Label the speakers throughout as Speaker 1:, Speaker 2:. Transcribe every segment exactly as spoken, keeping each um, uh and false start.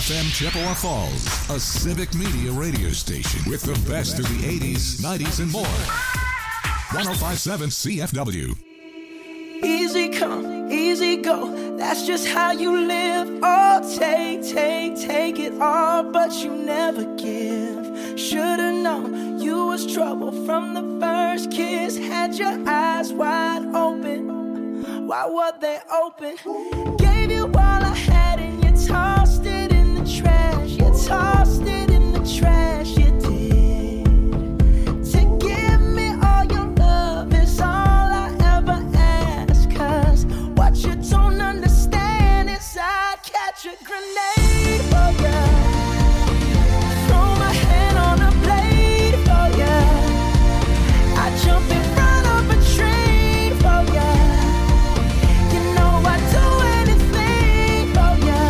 Speaker 1: F M Chippewa Falls, a civic media radio station with the best of the eighties, nineties, and more. one oh five point seven C F W.
Speaker 2: Easy come, easy go, that's just how you live. Oh, take, take, take it all, but you never give. Should've known you was trouble from the first kiss. Had your eyes wide open, why were they open? Gave you all I had and you tossed it in the trash. You tossed it in the trash, you did. To give me all your love is all I ever ask. Cause what you don't understand is I'd catch a grenade for ya. Throw my hand on a blade for ya. I jump in front of a train for ya. You know I'd do anything for ya.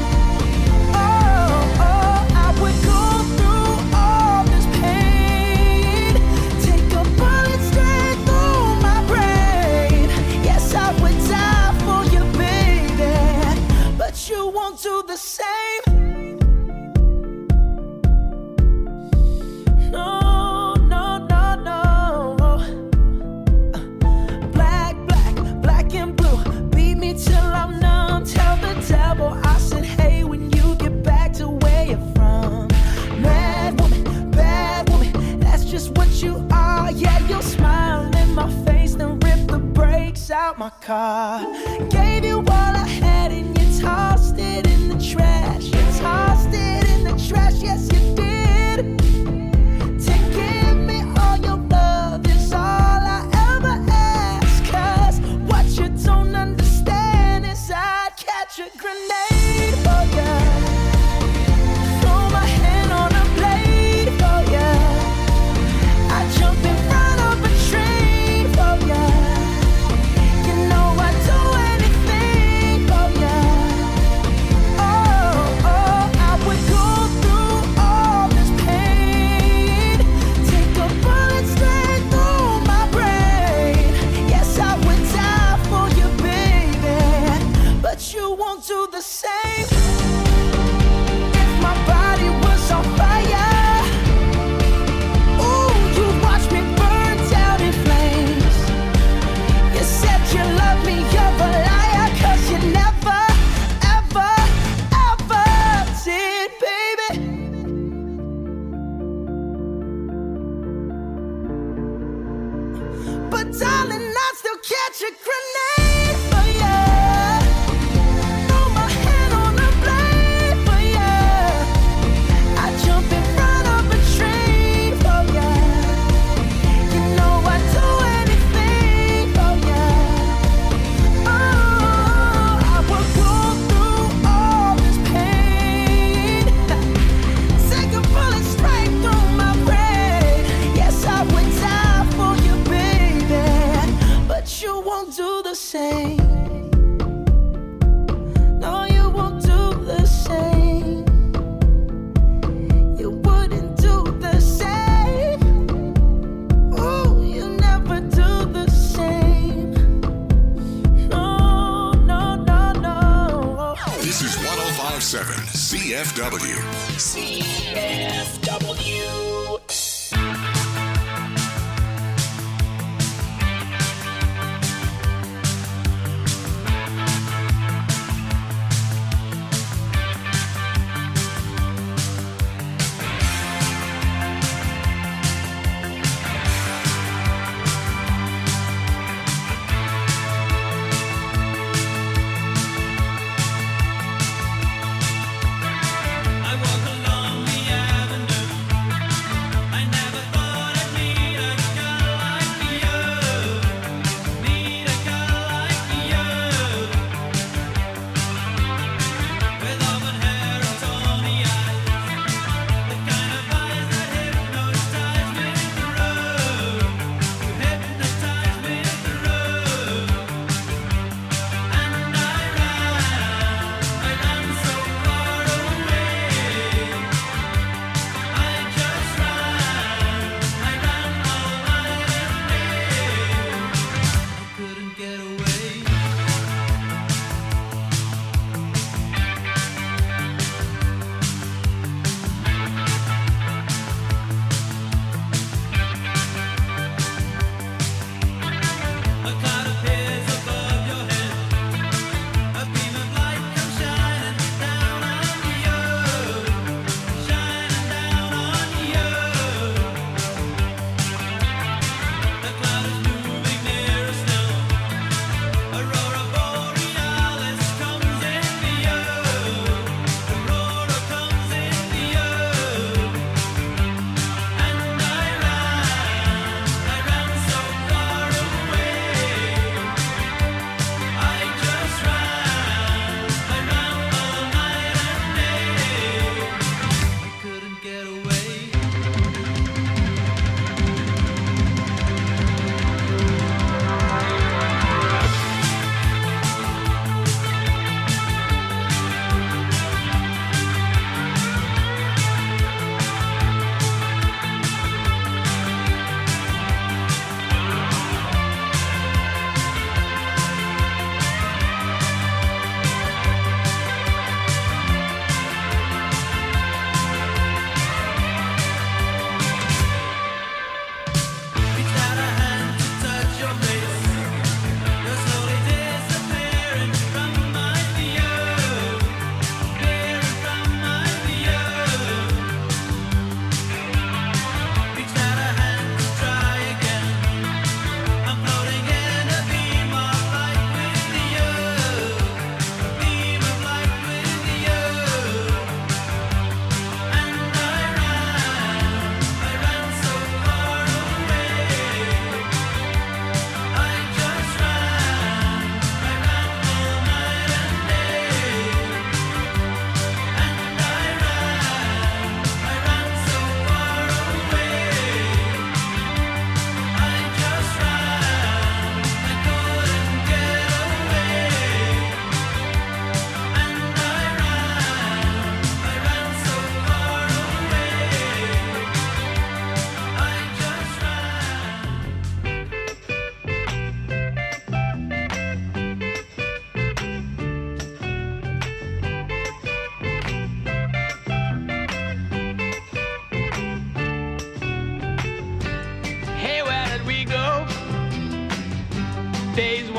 Speaker 2: Oh, oh, I would go through all this pain. Take a bullet straight through my brain. Yes, I would die for you, baby, but you won't do the same. No, no, no, no. Black, black, black and blue. Beat me till I'm numb. Tell the devil I said, hey, when you get back to where you're from. Mad woman, bad woman, that's just what you are. Yeah, you'll smile in my face, then rip the brakes out my car. Gave you all I had and you tossed it in the trash. You tossed it in the trash, yes you did. To give me all your love is all I ever ask. Cause what you don't understand is I'd catch a grenade for ya. Throw my hand on a blade for ya. I jump in front of a train for ya. You know I'd do anything for ya. Oh, oh, I would go through all this pain. Take a bullet straight through my brain. Yes, I would die for you, baby, but you won't do the same. If my body was on fire, ooh, you'd watch me burn down in flames. You said you love me, you're a liar, cause you never, ever, ever did, baby. But darling, I'd still catch a grenade for ya. Throw my hand on a blade for ya. I jump in front of a train for ya. You know I'd do anything for ya. Oh, I would go through all this pain. Take a bullet straight through my brain. Yes, I would die for you, baby, but you won't do the same. No, you won't do the same. You wouldn't do the same. Oh, you never do the same. No, no, no, no.
Speaker 1: This is one oh five point seven C F W.
Speaker 3: C F W.
Speaker 4: I walk along the avenue.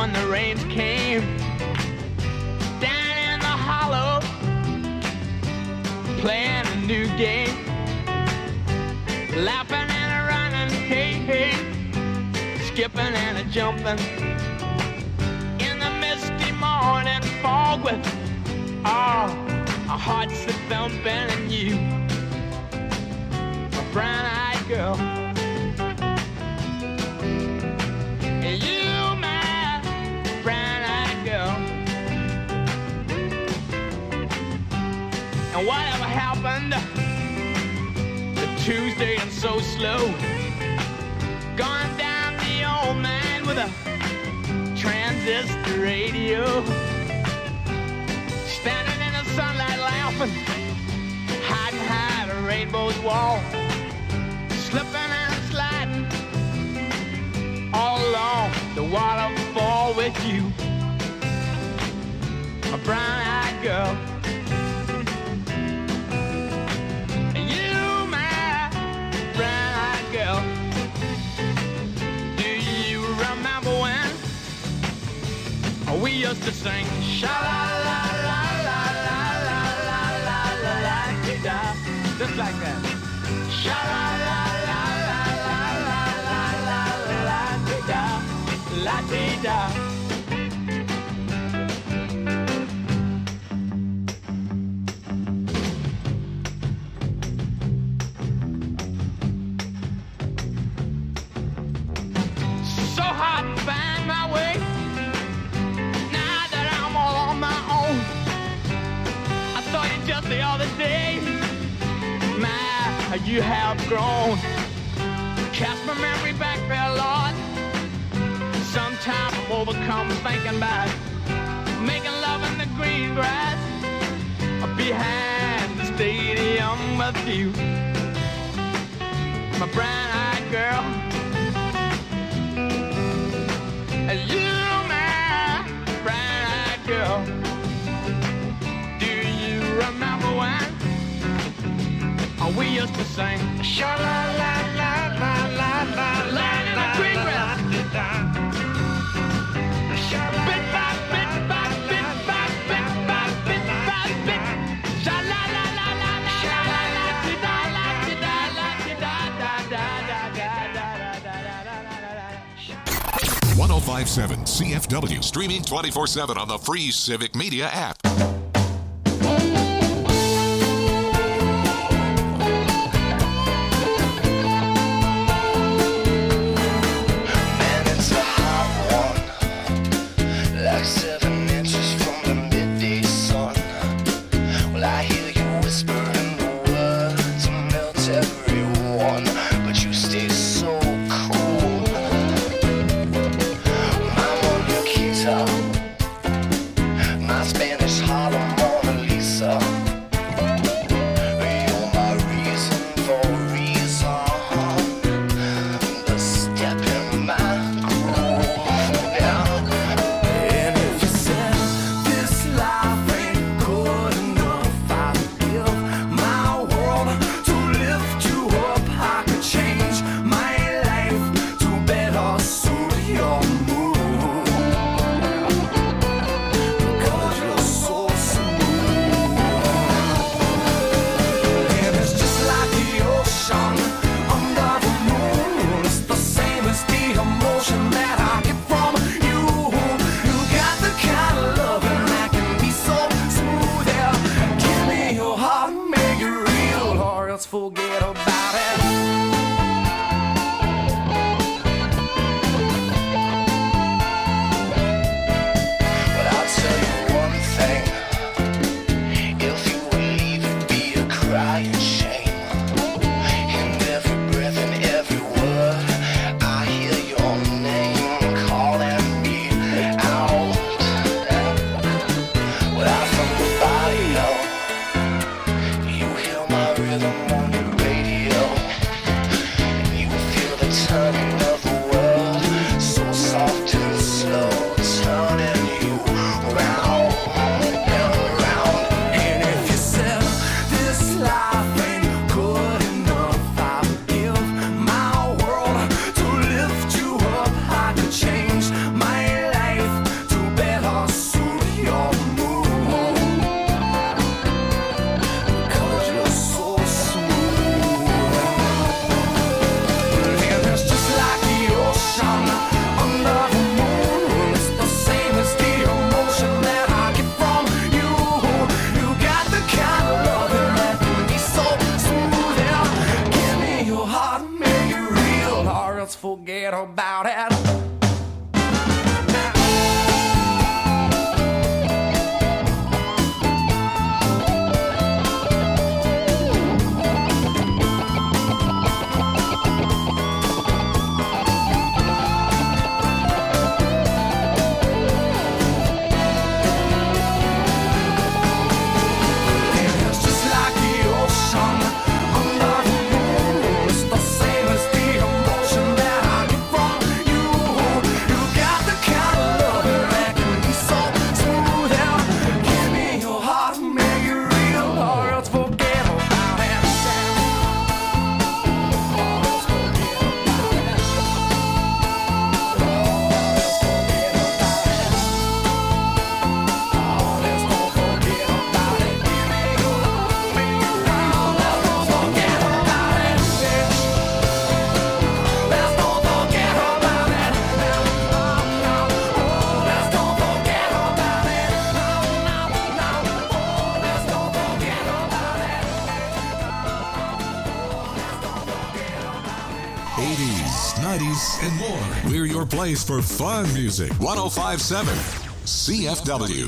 Speaker 4: when the rains came. Down in the hollow, playing a new game. Laughing and a running, hey, hey. Skipping and a jumping. In the misty morning fog with, oh, our hearts are thumping and you, a brown-eyed girl. And you, my brown-eyed girl. And whatever happened to Tuesday and so slow? Gone down the old man with a transistor radio. Standing in the sunlight laughing, hiding behind a rainbow's wall. Slipping and sliding all along the waterfall with you, a brown-eyed girl. And you, my brown-eyed girl. Do you remember when we used to sing sha-la-la-la-la-la-la-la-la-la-la-la-la-la-la, just like that. Sha-la-la-la-la-la-la-la-la-la-la-la-la-la-la. So hard to find my way now that I'm all on my own. I saw you just the other day. My, you have grown. Cast my memory back there, Lord. Sometimes I'm overcome thinking about making love in the green grass behind the stadium with you, my brown-eyed girl. And you, my brown-eyed girl. Do you remember when we used to sing sha-la-la-la-la-la-la-la, lying in the green grass? Bit by bit by bit by bit by bit by bit.
Speaker 1: one oh five point seven C F W, streaming twenty-four seven on the free Civic Media app.
Speaker 2: Forget about it.
Speaker 5: But I'll tell you one thing. If you would leave, it'd be a crying shame. In every breath and every word, I hear your name calling me out. Without somebody else, you hear my rhythm on your radio.
Speaker 2: about it.
Speaker 1: eighties, nineties, and more. We're your place for fun music. one oh five point seven C F W.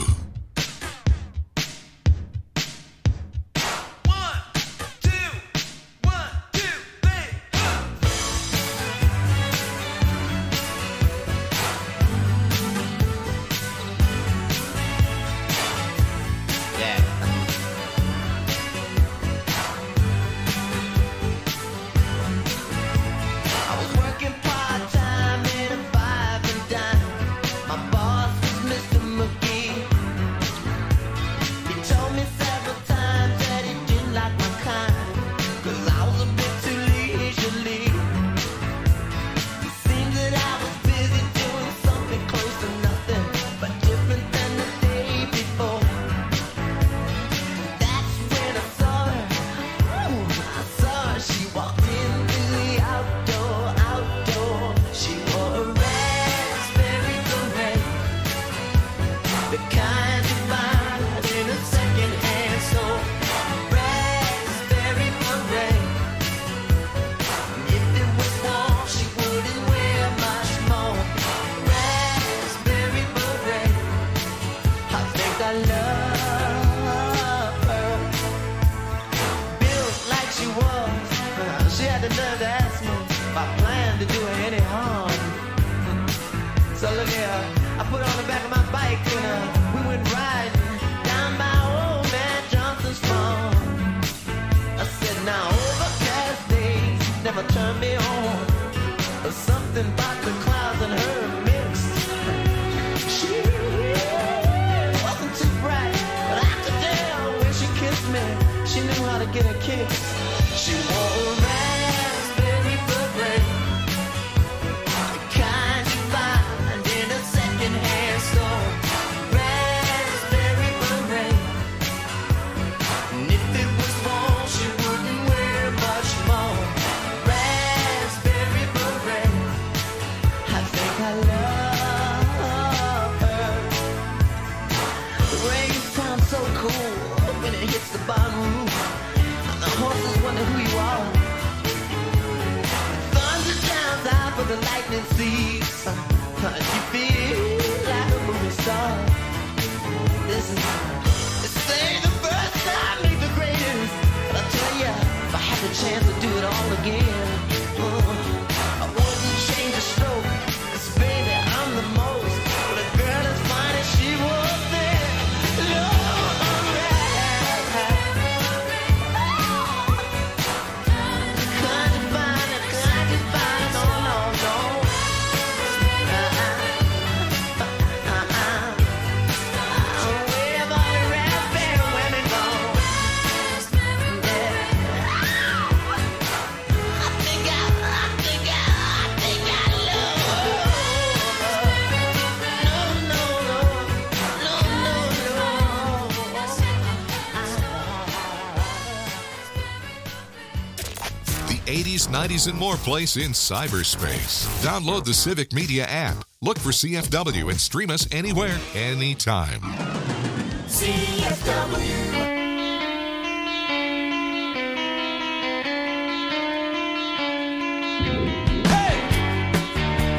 Speaker 1: eighties, nineties, and more place in cyberspace. Download the Civic Media app. Look for C F W and stream us anywhere, anytime.
Speaker 2: C F W. Hey!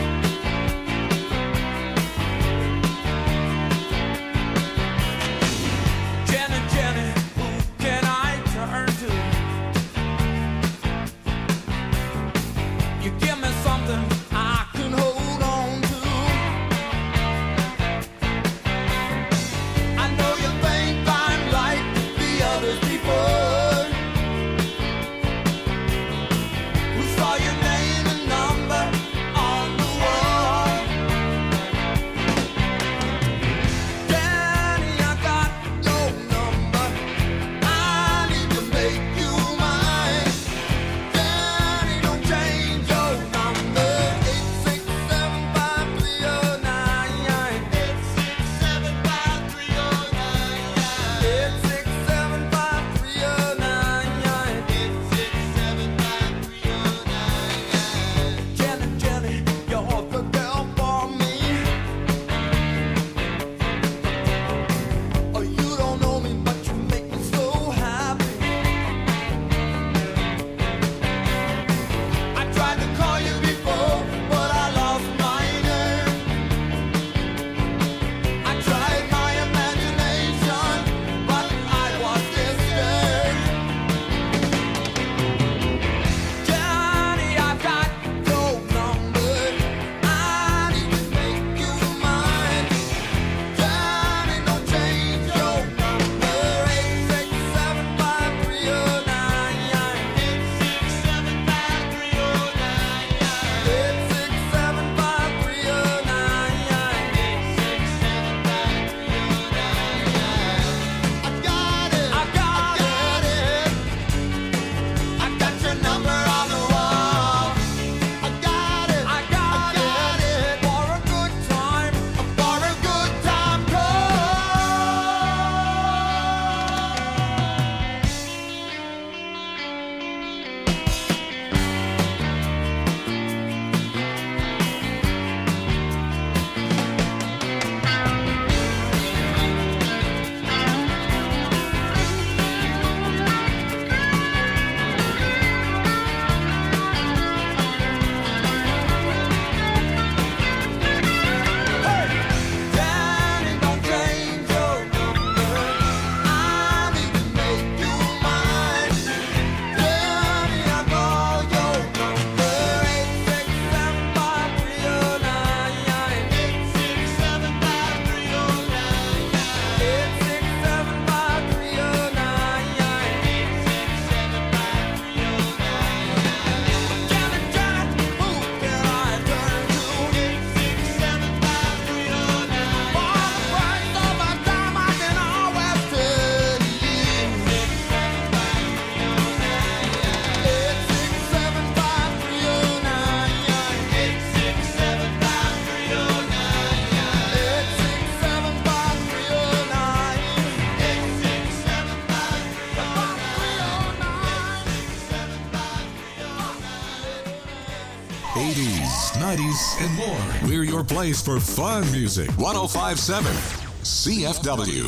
Speaker 1: nineties, and more. We're your place for fun music. one oh five point seven C F W.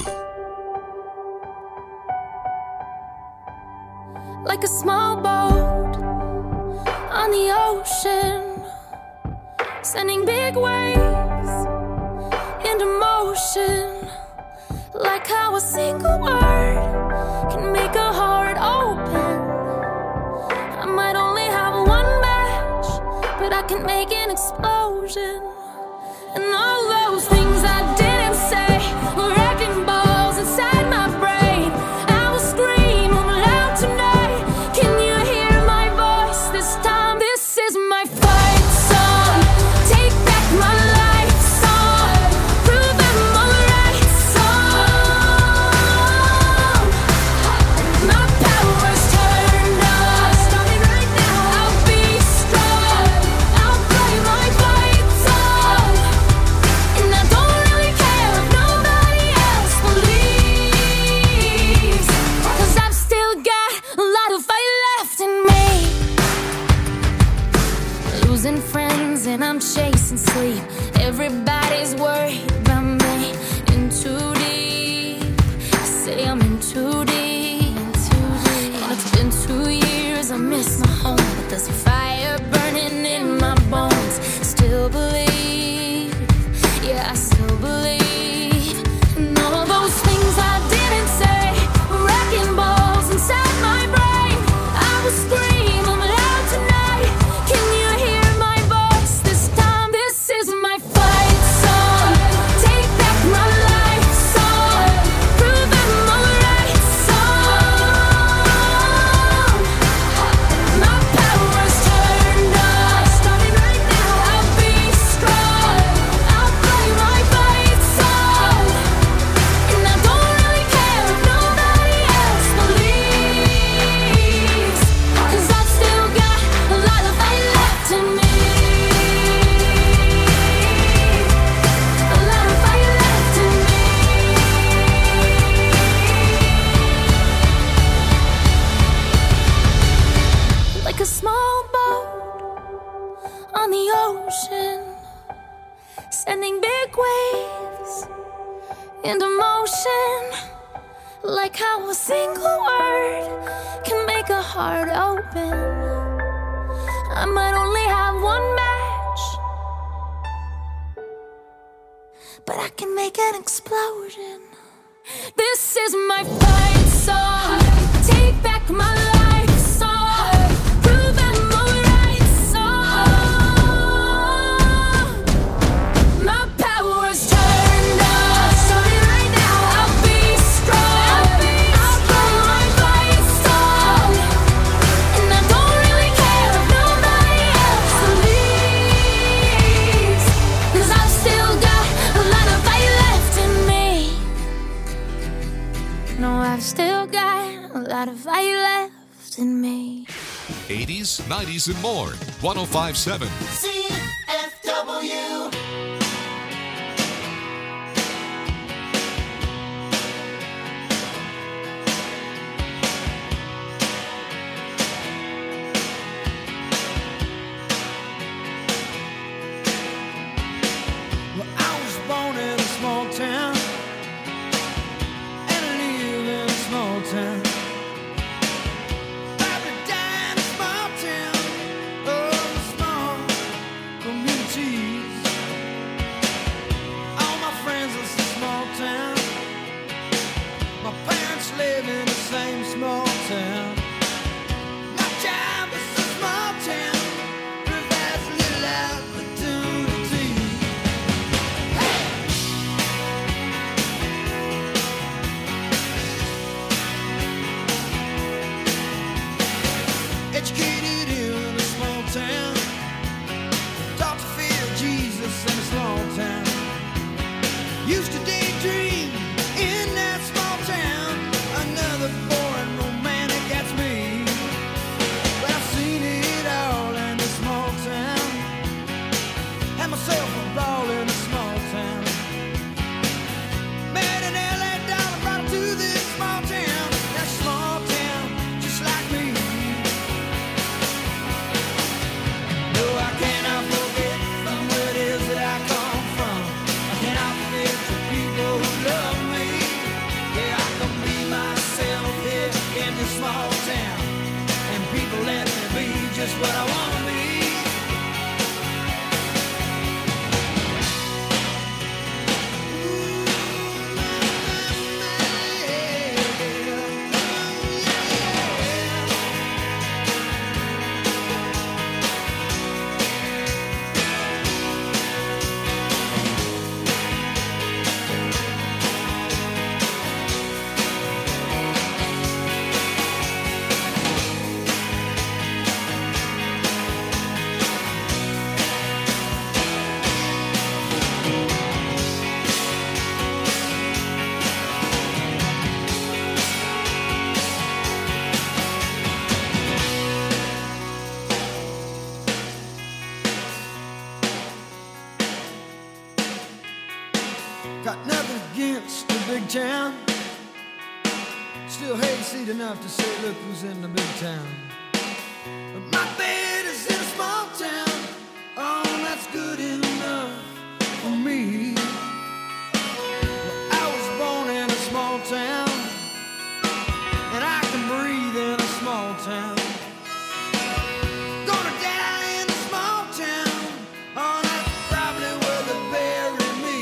Speaker 6: Like a small boat on the ocean, sending big waves into motion. Like how a single word can make a heart open. I might only have one match, but I can make an explosion. And all those things I didn't say were wrecking balls inside my brain. I will scream loud tonight. Can you hear my voice this time? This is my fight song. Take back my life song. Prove I'm alright song. My power's turned on. Starting right now. I'll be strong. I'll play my fight song. And I don't really care if nobody else believes, 'cause I've still got a lot of fight left in me. Losing friends and I'm chasing sleep. Everybody's worried about me. In too deep. Say I'm in too deep. And it's been two years, I miss my home, but there's a fire burning in my bones. Still believe, yeah, I still believe. And all those things I didn't say were wrecking balls inside my brain. I will scream loud tonight. Can you hear my voice this time? This is my fight song. Take back my life song. Prove I'm alright song. My power's turned on. Starting right now. I'll be strong. I'll play my fight song. And I don't really care if nobody else believes, 'cause I've still got a lot of fight left in me. A lot of fight left in me. Like a small boat on the ocean, sending big waves into motion. Like how a single word can make a heart open. I might only have one match, but I can make an explosion. This is my fight song. Take back my life song. Prove I'm alright song. My power's turned on. Starting right now. I'll be strong. I'll play my fight song. And I don't really care if nobody else believes, 'cause I've still got a lot of fight left in me. No, I've still got a lot of fight left in me.
Speaker 1: eighties, nineties, and more. one oh five point seven.
Speaker 5: C F W.
Speaker 2: Well, I was born in a small town and I live in a small town. Probably die in a small town. Oh, small communities. All my friends live in a small town. My parents live in the same small town. My job is a small town. Provides little opportunity. Educated in a small town, taught to fear Jesus in a small town. Used to daydream in that small town, another boring romance.
Speaker 7: Still hayseed enough to say, look who's in the big town. My bed is in a small town. Oh, that's good enough for me. Well, I was born in a small town, and I can breathe in a small town. Gonna die in a small town. Oh, that's probably where they bury me.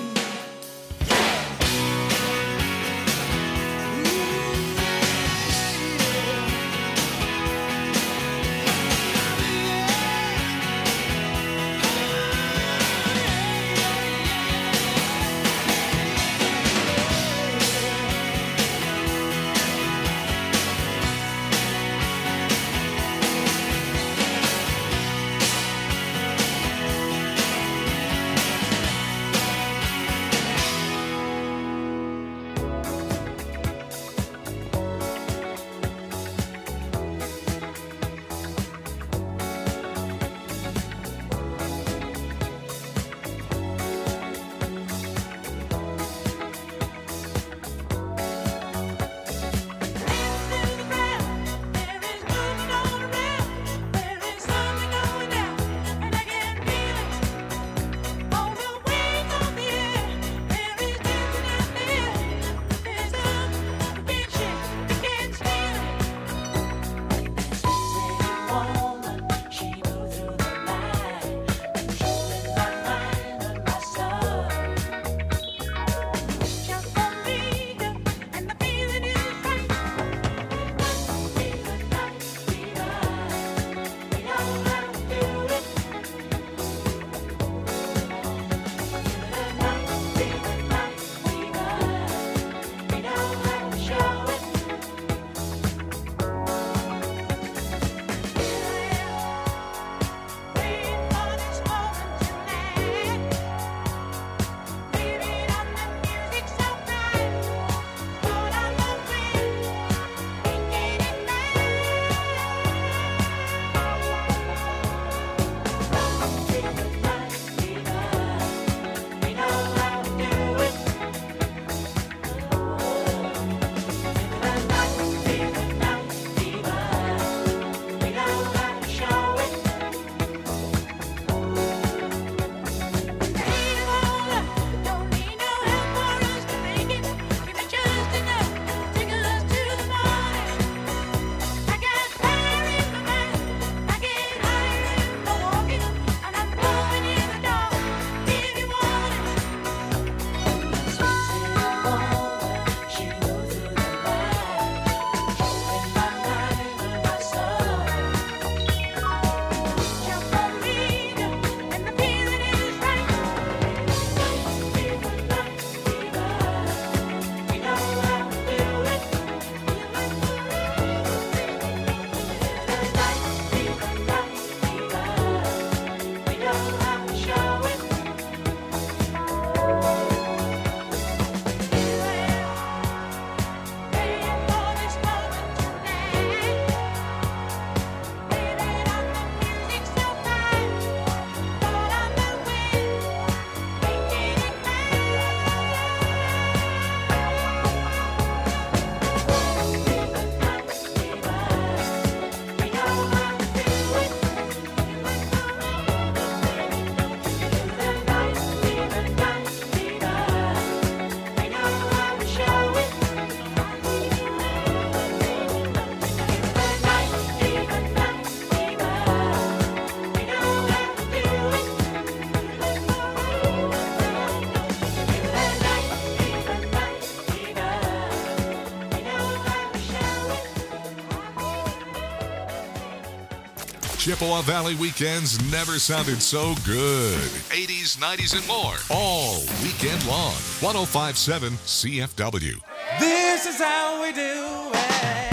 Speaker 1: Chippewa Valley weekends never sounded so good. eighties, nineties, and more. All weekend long. one oh five point seven C F W.
Speaker 8: This is how we do it.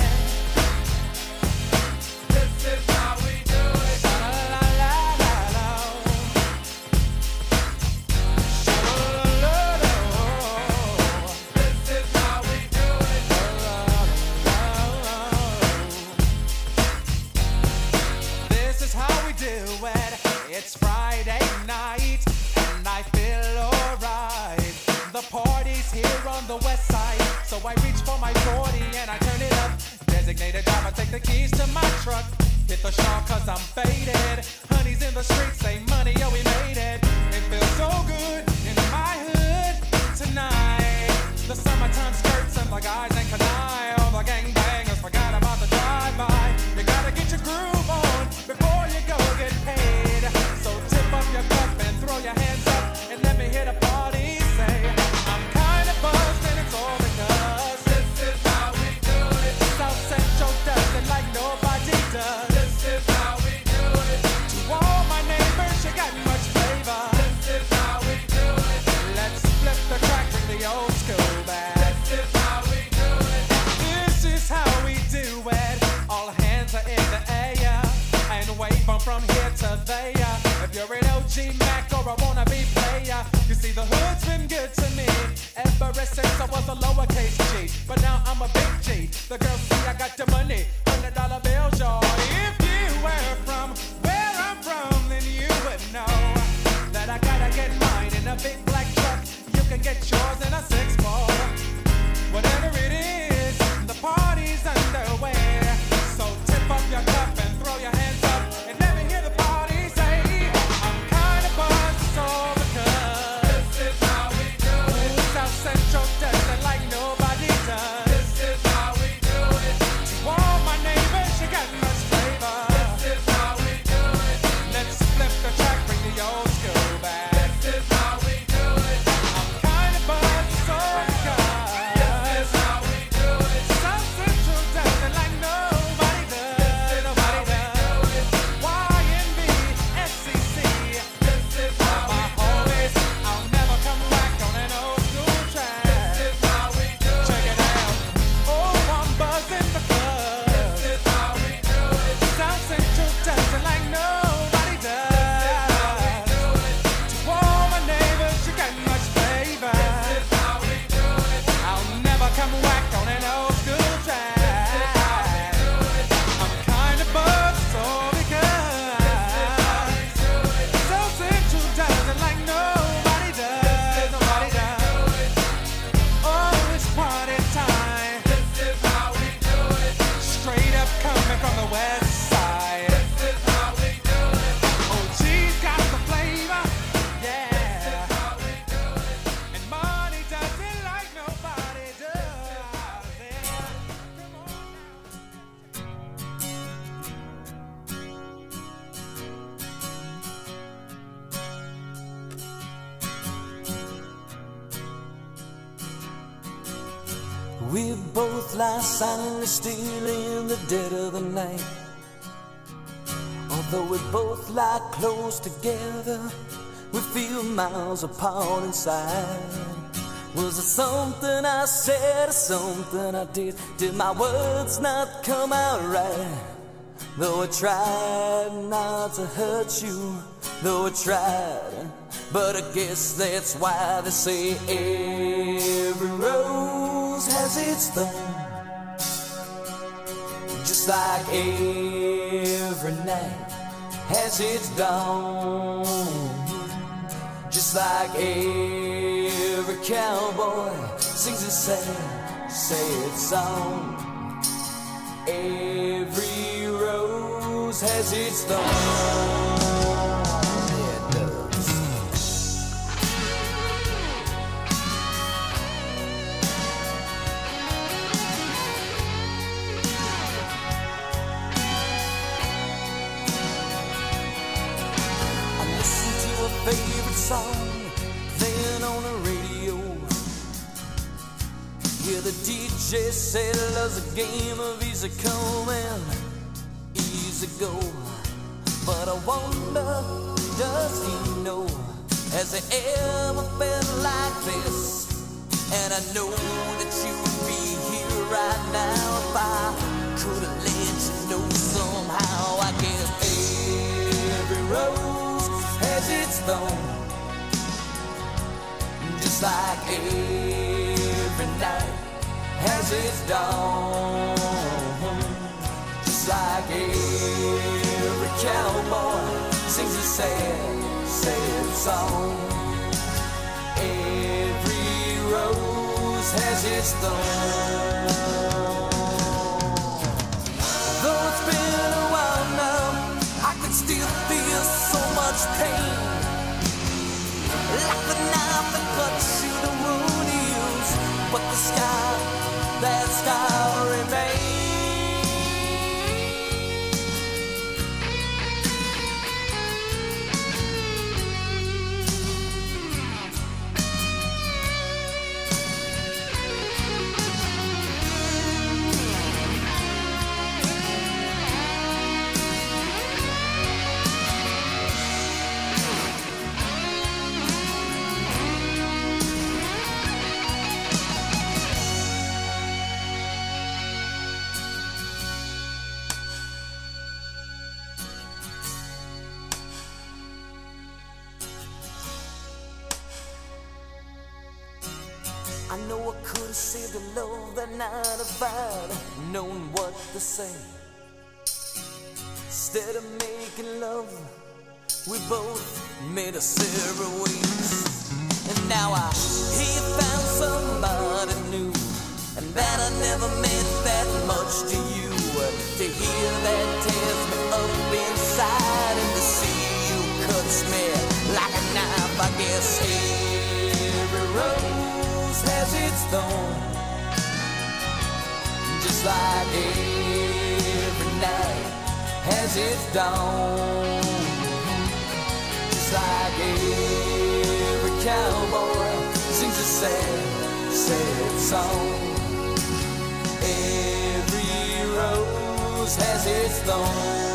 Speaker 8: This is how we do it. La, la, la, la, la. La, la, la. This is how we do it. La, la, la. This is how we do it. It's Friday night and I feel alright. The party's here on the west side, so I reach for my five forty and I turn it up. Designated driver, take the keys to my truck. Hit the shawl cause I'm faded. Honey's in the streets, say money, yo, we made it. It feels so good in my hood tonight. The summertime skirts and the guys ain't canine. All the gangbangers forgot about the drive-by. You gotta get your groove on before you go get paid. So tip up your cup and throw your hands up and let me hear the party say, I'm kinda buzzed and it's all because this is how we do it. South Central does it like nobody does. This is how we do it. To all my neighbors, you got much flavor. This is how we do it. Let's flip the crack with the old school back. This is how we do it. This is how we do it. All hands are in the air and wave on from here to there. If you're an O G Mac or a wannabe player, you see the hood's been good to me ever since I was a lowercase G. But now I'm a big G. The girls see I got the money, hundred dollar bills, y'all. If you were from where I'm from, then you would know that I gotta get mine in a big black truck. You can get yours in a six four. Whatever it is, the party's underway. So tip up your cup and throw your hands up and let me hear the party say, I'm kinda buzzed, it's all because this is how we do it. South Central does it like nobody does. This is how we do it. To all my neighbors, you got much flavor. This is how we do it. Let's flip the track, bring the old school back. This is how we do it. I'm kinda buzzed, it's all because this is how we do it. South Central does it like nobody does. Nobody does. Y N B, S C C. This is how my homies. I'll never come back on an old school track. This is how we do it. Check it out. Oh, I'm buzzing because this is how we do it. South Central does it like nobody does. This is how we do it. To all my neighbors, you got much flavor. This is how we do it. I'll never come back on an old school track. This is how we do it. I'm kinda buzzed, so because South Central does it like nobody does. Nobody does. Oh, it's party time. This is how we do it. Straight up coming from the west side. This is how we do it. Oh, G's got the flavor. Yeah. This is how we do it. And money does it like nobody does. Yeah. Come on now.
Speaker 9: We both lie silently still in the dead of the night. Although we both lie close together, we feel miles apart inside. Was it something I said or something I did? Did my words not come out right? Though I tried not to hurt you, though I tried, but I guess that's why they say every rose has its thorn. Just like every night has its dawn. Just like every cowboy sings a sad, sad song. Every rose has its thorn. Yeah, it does. I listen to a favorite song, then on the radio. Yeah, the D J said love's a game of easy come and easy go. But I wonder, does he know? Has he ever been like this? And I know that you'd be here right now if I could have let you know somehow. I guess every rose has its thorn. Just like every night has its dawn. Just like every cowboy sings a sad, sad song. Every rose has its thorn. saved her love that night of fight, knowing what to say. Instead of making love, we both made a separate ways. And now I he found somebody new, and that I never meant that much to you. To hear that tears me up inside, and to see you cuts me like a knife. I guess every rose has its thorn, just like every night has its dawn. Just like every cowboy sings a sad, sad song. Every rose has its thorn.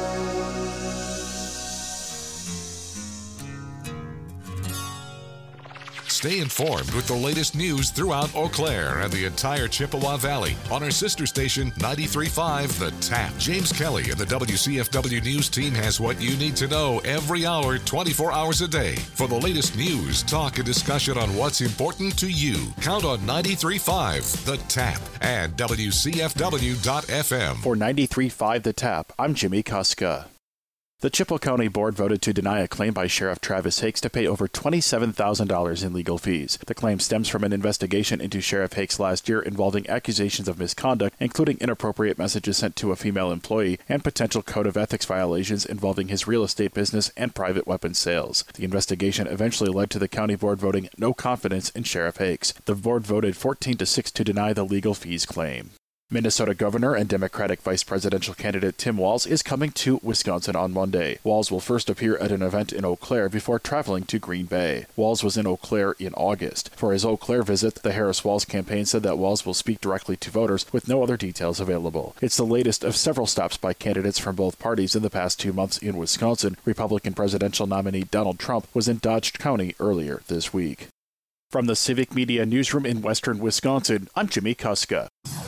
Speaker 1: Stay informed with the latest news throughout Eau Claire and the entire Chippewa Valley on our sister station ninety-three point five The Tap. James Kelly and the W C F W News team has what you need to know every hour, twenty-four hours a day. For the latest news, talk, and discussion on what's important to you, count on ninety-three point five The Tap and W C F W dot F M.
Speaker 10: For ninety-three point five The Tap, I'm Jimmy Kuska. The Chippewa County Board voted to deny a claim by Sheriff Travis Hakes to pay over twenty-seven thousand dollars in legal fees. The claim stems from an investigation into Sheriff Hakes last year involving accusations of misconduct, including inappropriate messages sent to a female employee and potential code of ethics violations involving his real estate business and private weapons sales. The investigation eventually led to the county board voting no confidence in Sheriff Hakes. The board voted fourteen to six to deny the legal fees claim. Minnesota Governor and Democratic Vice Presidential candidate Tim Walz is coming to Wisconsin on Monday. Walz will first appear at an event in Eau Claire before traveling to Green Bay. Walz was in Eau Claire in August. For his Eau Claire visit, the Harris-Walz campaign said that Walz will speak directly to voters with no other details available. It's the latest of several stops by candidates from both parties in the past two months in Wisconsin. Republican presidential nominee Donald Trump was in Dodge County earlier this week. From the Civic Media Newsroom in western Wisconsin, I'm Jimmy Kuska.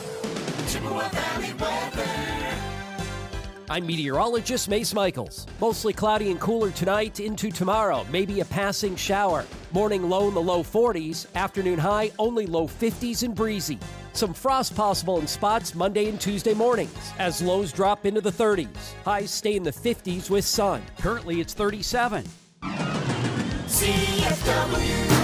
Speaker 11: I'm meteorologist Mace Michaels. Mostly cloudy and cooler tonight into tomorrow. Maybe a passing shower. Morning low in the low forties. Afternoon high only low fifties and breezy. Some frost possible in spots Monday and Tuesday mornings as lows drop into the thirties. Highs stay in the fifties with sun. Currently it's thirty-seven.
Speaker 3: C F W.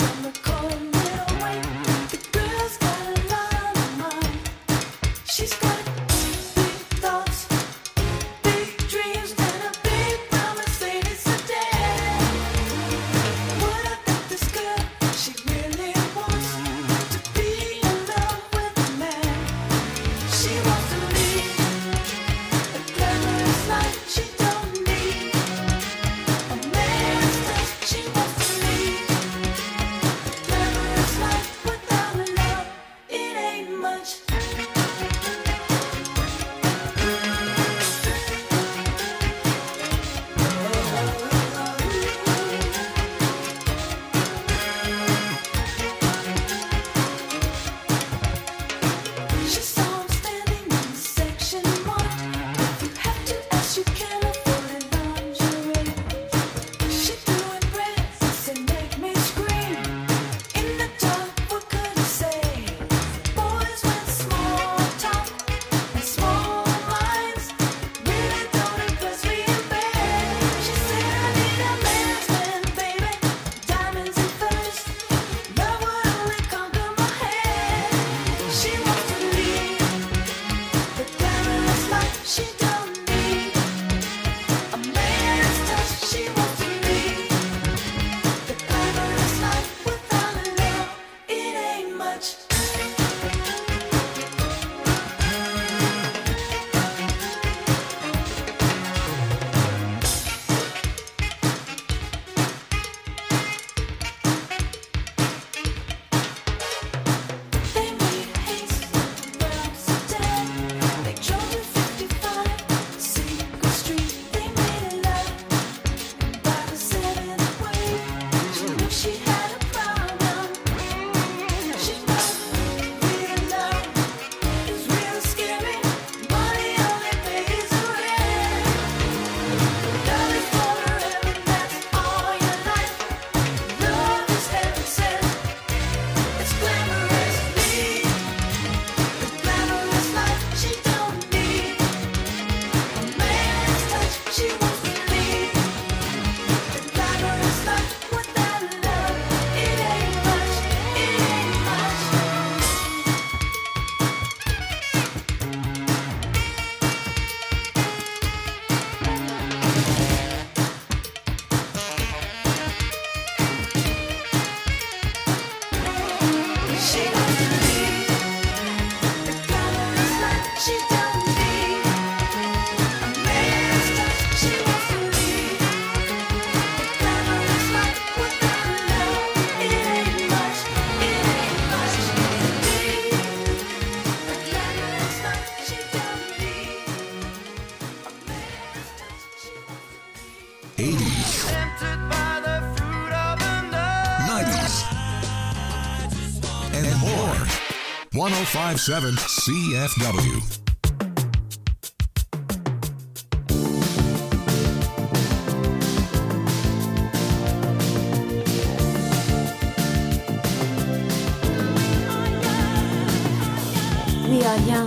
Speaker 6: She's got
Speaker 1: one oh five point seven C F W.
Speaker 12: We are young,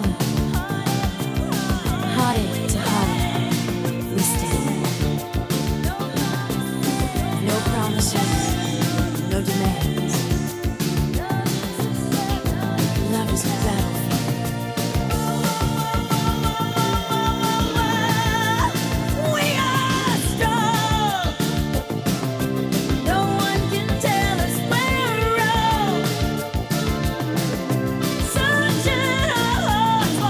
Speaker 12: heartache to heartache, we stand. No promises, no demands. Love is a battlefield. We are strong. No one can tell us we're wrong. Sunshine.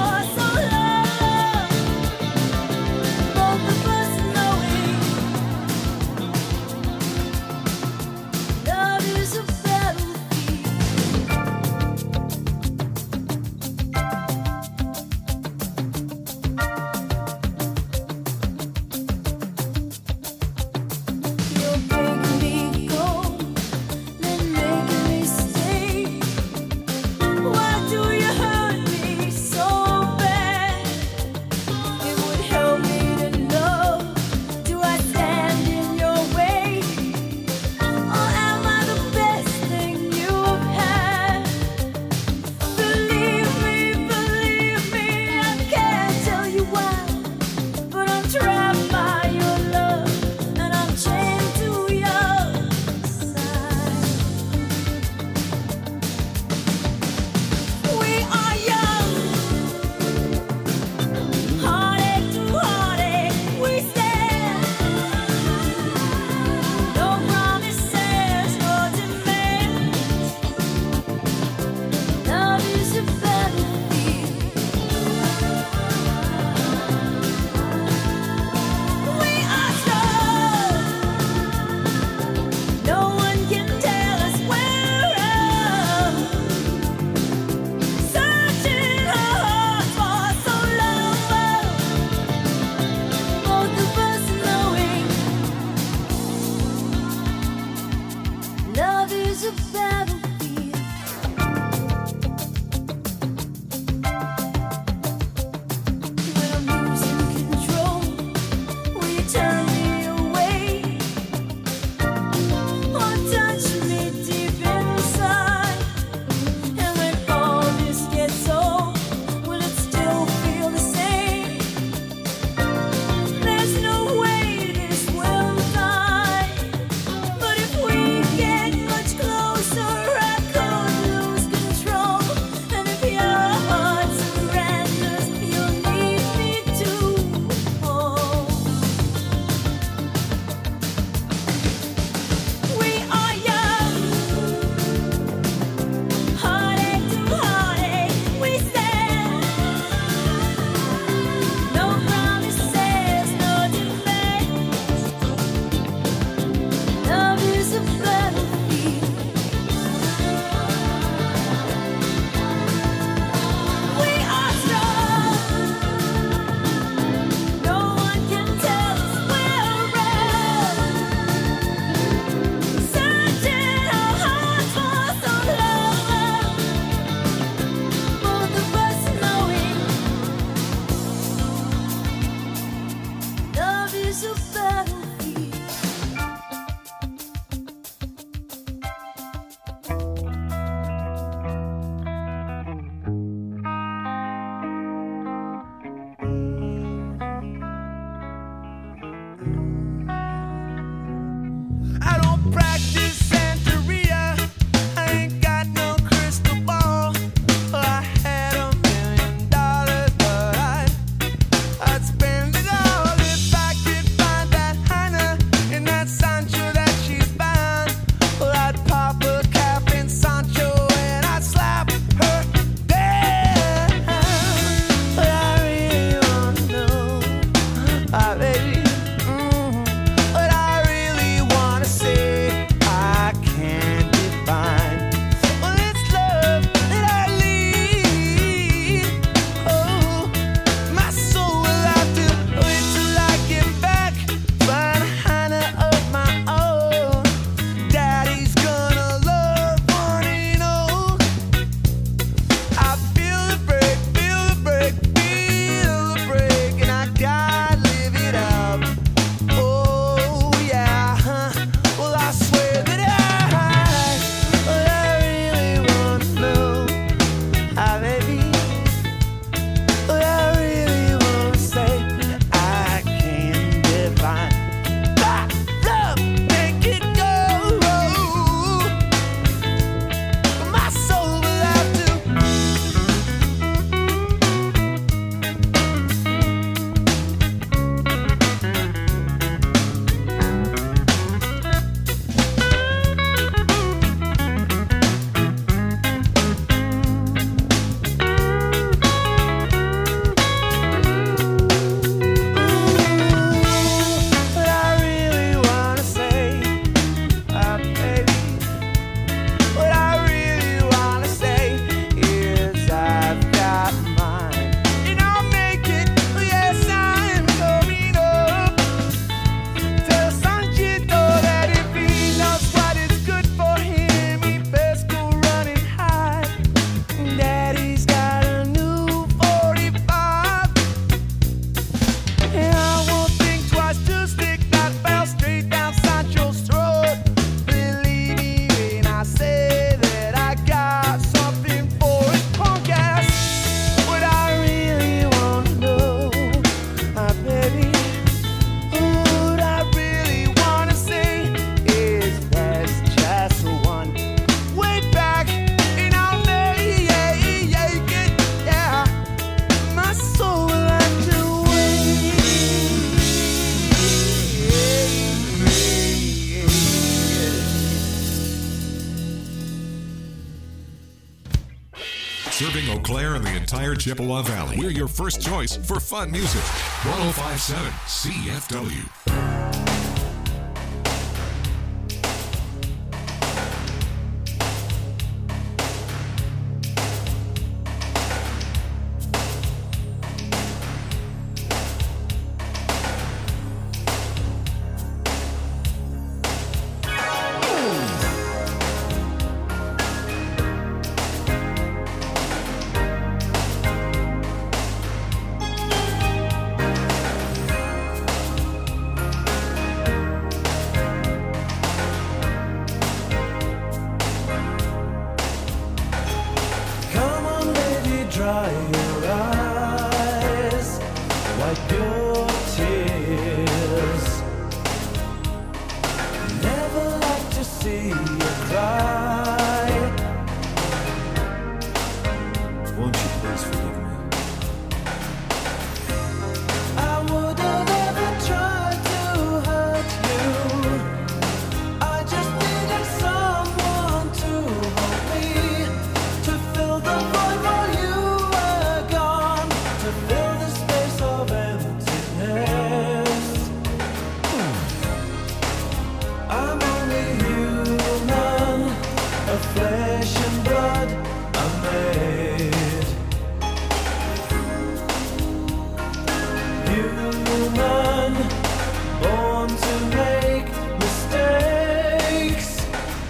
Speaker 1: Serving Eau Claire and the entire Chippewa Valley. We're your first choice for fun music. one oh five point seven C F W.
Speaker 13: Dry your eyes, wipe your tears. Never like to see you cry. Won't you please forgive me? I would have never tried to hurt you. I just needed someone to hold me, to fill the void while you to fill the space of emptiness. I'm only human, of flesh and blood I'm made. Human, born to make mistakes.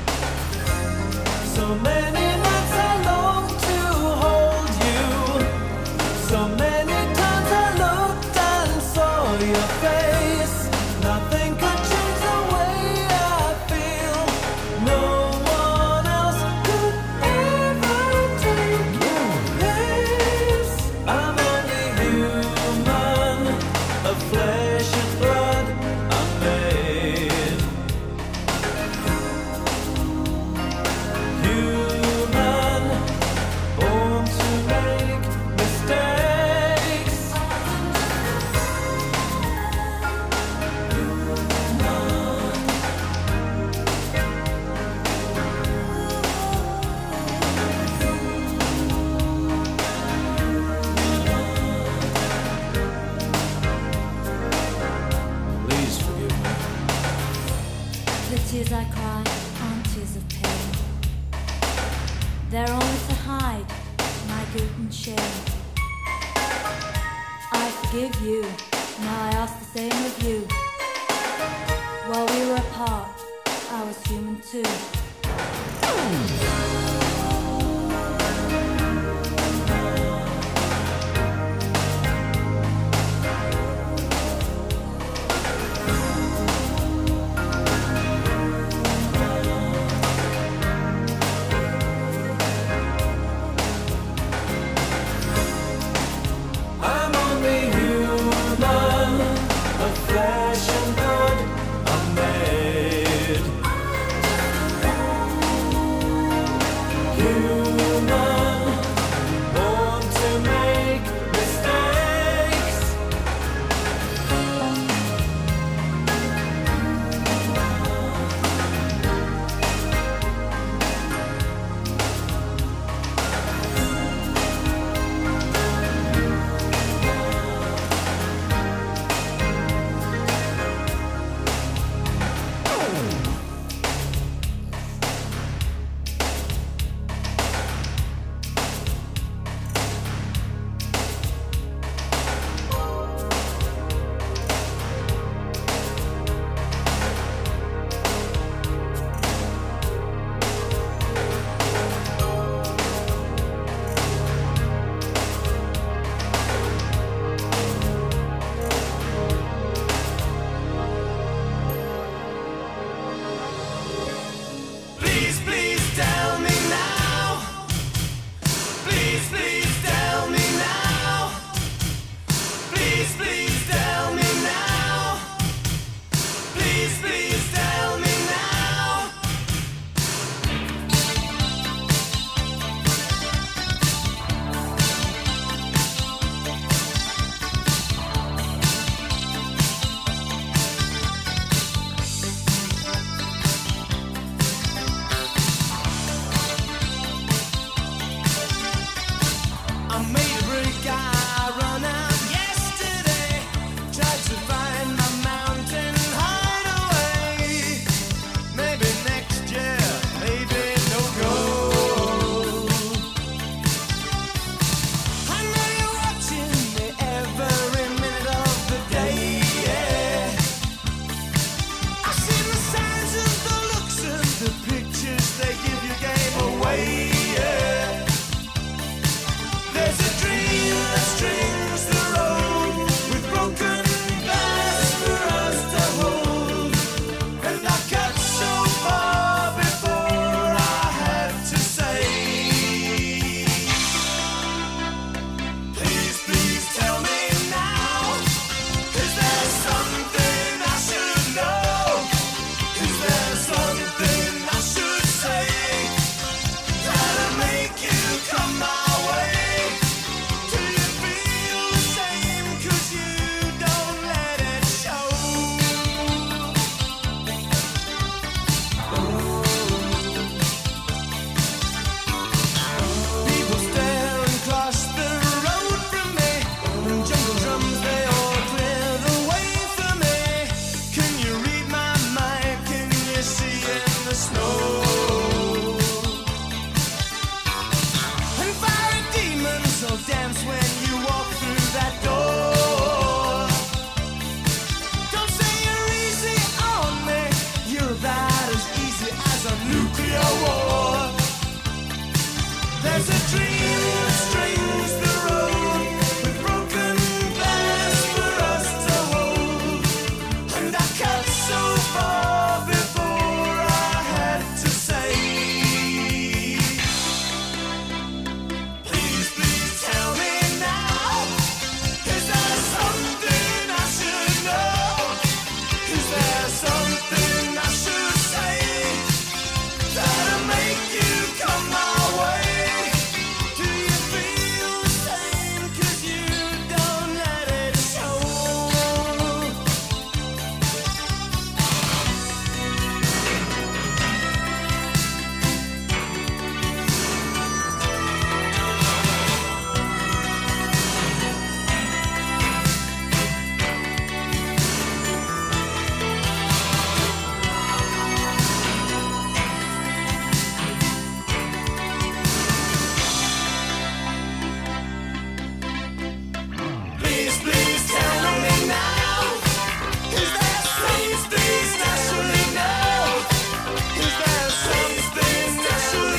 Speaker 13: So many nights I long to hold you. So many times I looked and saw your face. Nothing could change the way I feel. No one else could ever take your place. I'm only human, of flesh and blood I'm made. Human, born to make mistakes. Please forgive me.
Speaker 14: The tears I cry aren't tears of pain. They're only to hide my guilt and shame. I forgive you, now I ask the same of you. While we were apart, I was human too.